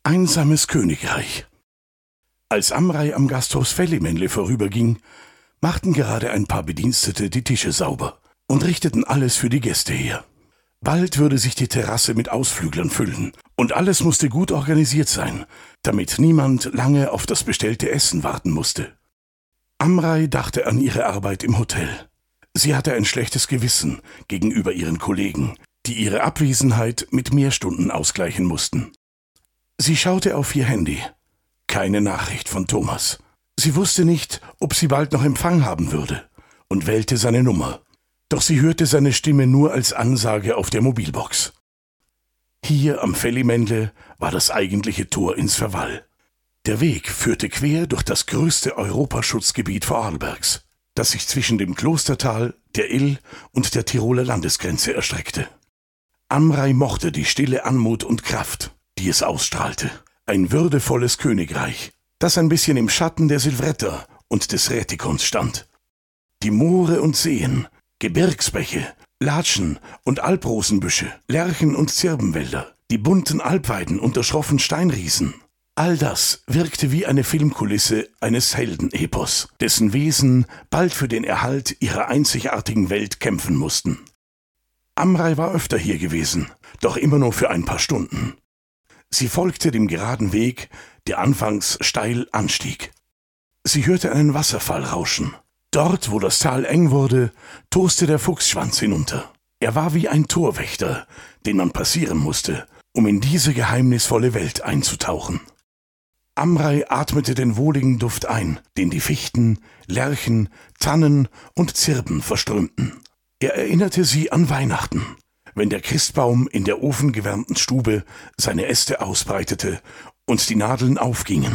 Einsames Königreich. Als Amrei am Gasthaus Vellimänle vorüberging, machten gerade ein paar Bedienstete die Tische sauber und richteten alles für die Gäste her. Bald würde sich die Terrasse mit Ausflüglern füllen, und alles musste gut organisiert sein, damit niemand lange auf das bestellte Essen warten musste. Amrei dachte an ihre Arbeit im Hotel. Sie hatte ein schlechtes Gewissen gegenüber ihren Kollegen, die ihre Abwesenheit mit Mehrstunden ausgleichen mussten. Sie schaute auf ihr Handy. Keine Nachricht von Thomas. Sie wusste nicht, ob sie bald noch Empfang haben würde, und wählte seine Nummer. Doch sie hörte seine Stimme nur als Ansage auf der Mobilbox. Hier am Vellimänle war das eigentliche Tor ins Verwall. Der Weg führte quer durch das größte Europaschutzgebiet Vorarlbergs, das sich zwischen dem Klostertal, der Ill und der Tiroler Landesgrenze erstreckte. Amrei mochte die stille Anmut und Kraft, die es ausstrahlte. Ein würdevolles Königreich, das ein bisschen im Schatten der Silvretta und des Rätikons stand. Die Moore und Seen, Gebirgsbäche, Latschen und Alprosenbüsche, Lärchen und Zirbenwälder, die bunten Alpweiden und der schroffen Steinriesen. All das wirkte wie eine Filmkulisse eines Heldenepos, dessen Wesen bald für den Erhalt ihrer einzigartigen Welt kämpfen mussten. Amrei war öfter hier gewesen, doch immer nur für ein paar Stunden. Sie folgte dem geraden Weg, der anfangs steil anstieg. Sie hörte einen Wasserfall rauschen. Dort, wo das Tal eng wurde, toste der Fuchsschwanz hinunter. Er war wie ein Torwächter, den man passieren musste, um in diese geheimnisvolle Welt einzutauchen. Amrei atmete den wohligen Duft ein, den die Fichten, Lärchen, Tannen und Zirben verströmten. Er erinnerte sie an Weihnachten, wenn der Christbaum in der ofengewärmten Stube seine Äste ausbreitete und die Nadeln aufgingen.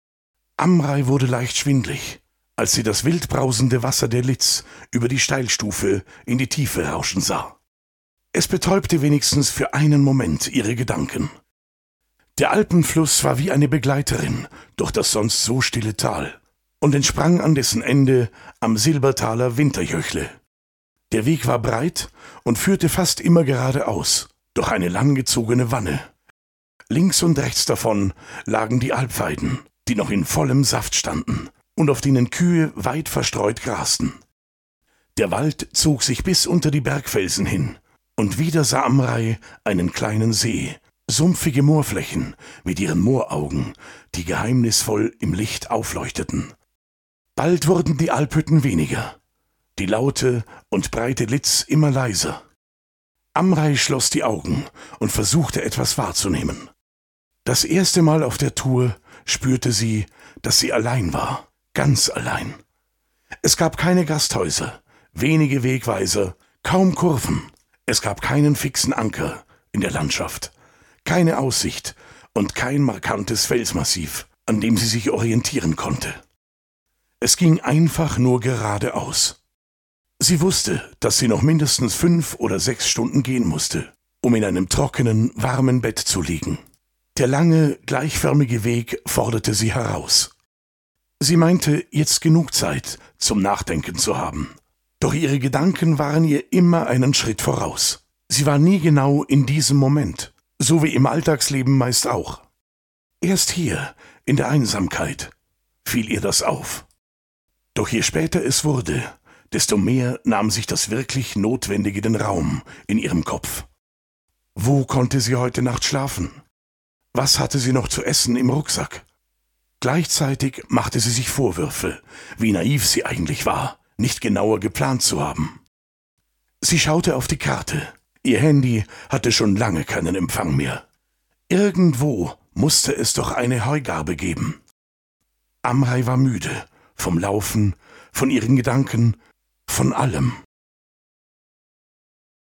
Amrei wurde leicht schwindlig, als sie das wildbrausende Wasser der Litz über die Steilstufe in die Tiefe rauschen sah. Es betäubte wenigstens für einen Moment ihre Gedanken. Der Alpenfluss war wie eine Begleiterin durch das sonst so stille Tal und entsprang an dessen Ende am Silbertaler Winterjöchle. Der Weg war breit und führte fast immer geradeaus, durch eine langgezogene Wanne. Links und rechts davon lagen die Alpweiden, die noch in vollem Saft standen und auf denen Kühe weit verstreut grasten. Der Wald zog sich bis unter die Bergfelsen hin, und wieder sah Amrei einen kleinen See, sumpfige Moorflächen mit ihren Mooraugen, die geheimnisvoll im Licht aufleuchteten. Bald wurden die Alphütten weniger, die laute und breite Litz immer leiser. Amrei schloss die Augen und versuchte etwas wahrzunehmen. Das erste Mal auf der Tour spürte sie, dass sie allein war, ganz allein. Es gab keine Gasthäuser, wenige Wegweiser, kaum Kurven. Es gab keinen fixen Anker in der Landschaft, keine Aussicht und kein markantes Felsmassiv, an dem sie sich orientieren konnte. Es ging einfach nur geradeaus. Sie wusste, dass sie noch mindestens 5 oder 6 Stunden gehen musste, um in einem trockenen, warmen Bett zu liegen. Der lange, gleichförmige Weg forderte sie heraus. Sie meinte, jetzt genug Zeit zum Nachdenken zu haben. Doch ihre Gedanken waren ihr immer einen Schritt voraus. Sie war nie genau in diesem Moment, so wie im Alltagsleben meist auch. Erst hier, in der Einsamkeit, fiel ihr das auf. Doch je später es wurde, desto mehr nahm sich das wirklich Notwendige den Raum in ihrem Kopf. Wo konnte sie heute Nacht schlafen? Was hatte sie noch zu essen im Rucksack? Gleichzeitig machte sie sich Vorwürfe, wie naiv sie eigentlich war, nicht genauer geplant zu haben. Sie schaute auf die Karte. Ihr Handy hatte schon lange keinen Empfang mehr. Irgendwo musste es doch eine Heugarbe geben. Amrei war müde, vom Laufen, von ihren Gedanken, von allem.